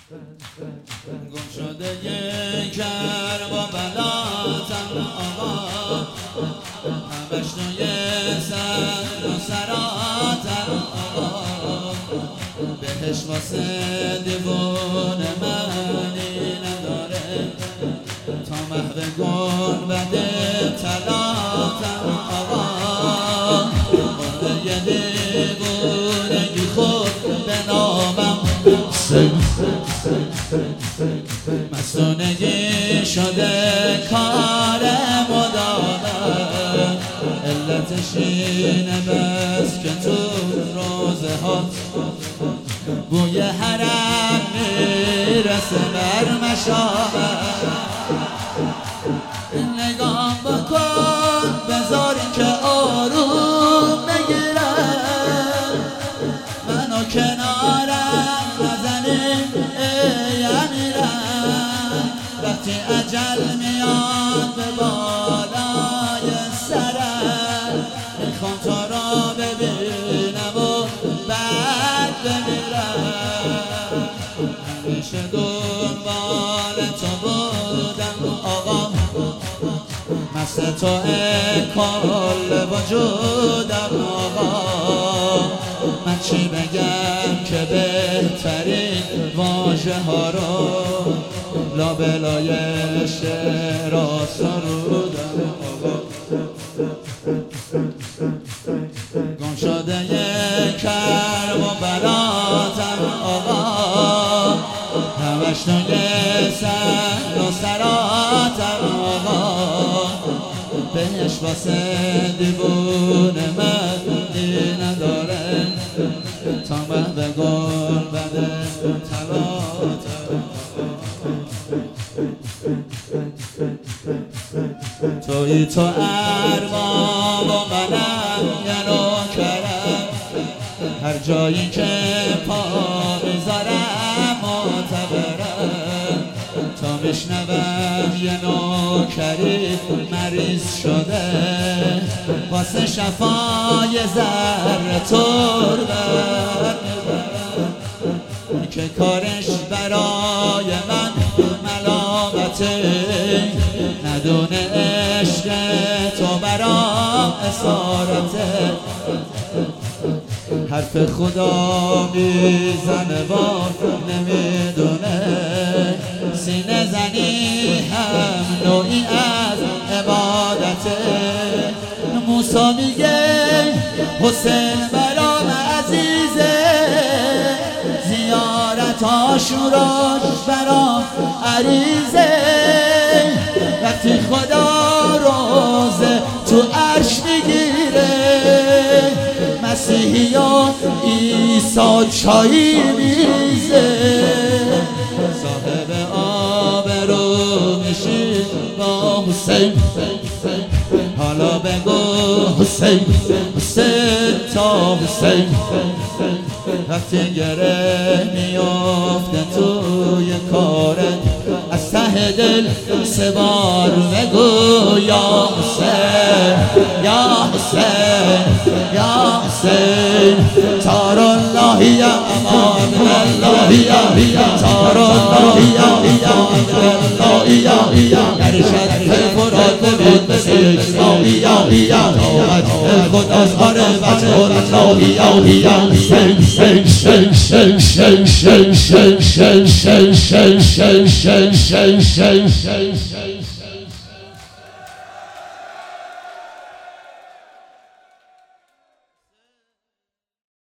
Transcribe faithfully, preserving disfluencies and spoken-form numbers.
گم شده یک کرب و بلاتم آقا، همش نوی سر و سراتم آقا، بهش واسه دیوون منی نداره، تا محو گنبد طلاتم آقا، مرده یه دیوونگی خود به نامم مستونگی شده کار مدامم، علتش اینه بس که تو روزه ها بوی حرم میرسه بر مشامم، نگام بکن بذار که آروم بگیرم، منو کنارم نزنیم ای امیرم، وقتی اجل میاد به بالای سرم، میخوام تو را ببینم و بعد بمیرم، همیشه دنبال تو بودم آقا، مست تو کل وجودم آقا، من چی بگم که بهترین واژه ها رو لابلای شعر سرودم آقا. گم شده یک کرب و بلاتم آقا، همش نوی سر و سراتم آقا، بهش واسه دیوون مردی نداره، تا محو گنبد طلاتم تویی تو ارباب و منم یه نوکرم، هر جایی که پا میذارم معتبرم، تا میشنوم یه نوکری مریض شده، واسه شفای ذره تربت که کارش برای من ملامته، ندونه عشق تو برام اسارته، حرف خدا میزنه و نمیدونه، سینه زنی هم نوعی از عبادته، موسی میگه حسین برام عزیزه، زیارت عاشوراش برام عریضه، وقتی خدا روزه تو عرش میگیره، مسیحیان عیسی چایی میریزه، صاحب آبرو میشی با حسین، حالا بگو حسین حسین تا حسین، وقتی گره میافته توی کارت، از ته دل سه بار بگو یا حسین یا حسین یا حسین، تار الله یا امان الله یا تار الله یا امان الله یا ارشد فرات بود مثل اسلامی یا یا خود از آره بچه الله یا یا شن شن شن شن شن شن شن شن شن شن شن شن شن شن